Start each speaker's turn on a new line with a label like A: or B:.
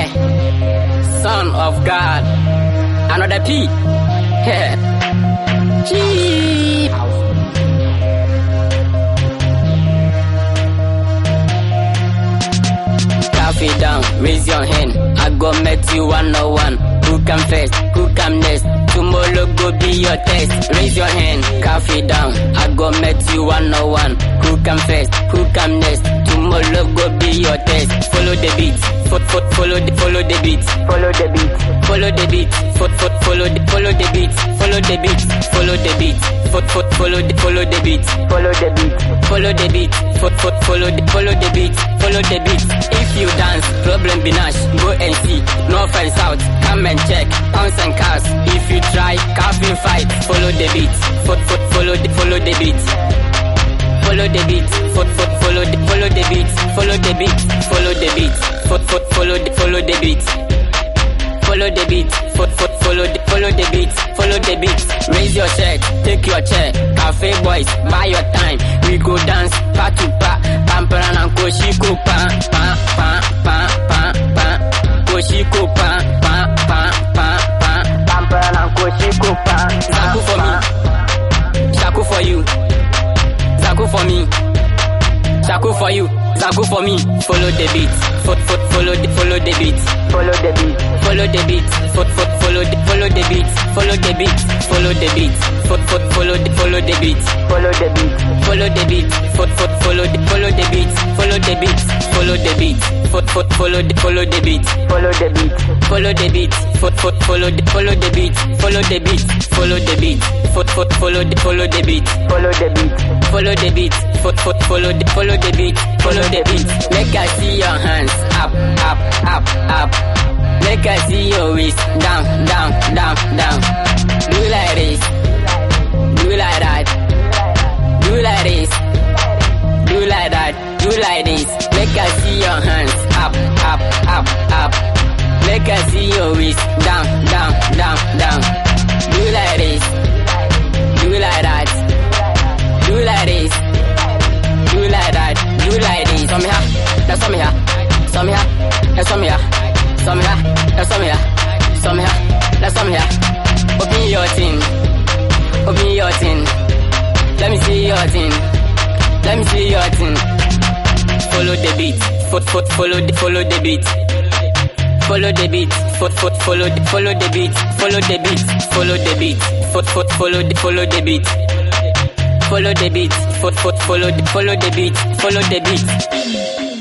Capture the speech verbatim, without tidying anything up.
A: Yeah, Son of God. Another P. Yeah. G. Coffee down, raise your hand. I go met you one on one. Who come first? Who come next? Tomorrow go be your test. Raise your hand, coffee down. I go met you one on one. Who come first? Who come next? Tomorrow go be your test. Follow the beat. Fo fo follow the follow the beat. Follow the beat. Follow the beat. Fo fo follow the follow the beat. Follow the beat. Follow the beat. Fo fo follow the follow the beat. Follow the beat. Follow the beat. Fo fo follow the follow the beat. Follow the beat. If you dance, problem be nash. Go and see. North and south, come and check. Pounds and cars. If you try, coffee fight. Follow the beat. Fo fo follow the follow the beat. Follow the beat, fo fo follow the follow the beat, follow the beat, follow the beat, fo fo follow the follow the beat, follow the beat, fo fo follow the follow the beat, follow the beat. Raise your check, take your chair, cafe boys, buy your time. We go dance, pa to pa, pam pam and koshiko pa, pa pa pa pa pa, koshiko pa, pa pa pa pa, pam pam and koshiko pa. Zaku for me, Zaku for you. Zaku for me, Zaku for you, Zaku for me. Follow the beat, fo fo follow the follow the beat, follow the beat, follow the beat, fo fo follow the follow the beat, follow the beat, follow the beat, fo fo follow the follow the beat, follow the beat, follow the beat, fo fo follow the follow the beat, follow the beat, follow the beat, fo fo follow the follow the beat, follow the beat, follow the beat, fo fo follow the follow the beat, follow the beat, follow the beat, fo fo follow the follow the beat, follow the beat, follow the beat, fo fo follow the follow the beat, follow the beat. Make I see your hands up, up, up, up. Make I see your waist down, down, down, down. Do like this, do like that, do like this, do like that, do like this. Make I see your hands up, up, up, up. Make I see your waist down, down, down, down. Do like this, do like that, do like this, do like that, do like this. Some here, that's some here, some here, that's some here, some here, that's some here, some here, that's some here. Open your thing, open your thing. Let me see your thing, let me see your thing. Follow the beat, fo fo follow the follow the beat. Follow the beat, fo fo follow the follow the beat, follow the beat, follow the beat, fo fo follow the follow the beat, follow the beat, fo fo follow the follow the beat, follow the beat.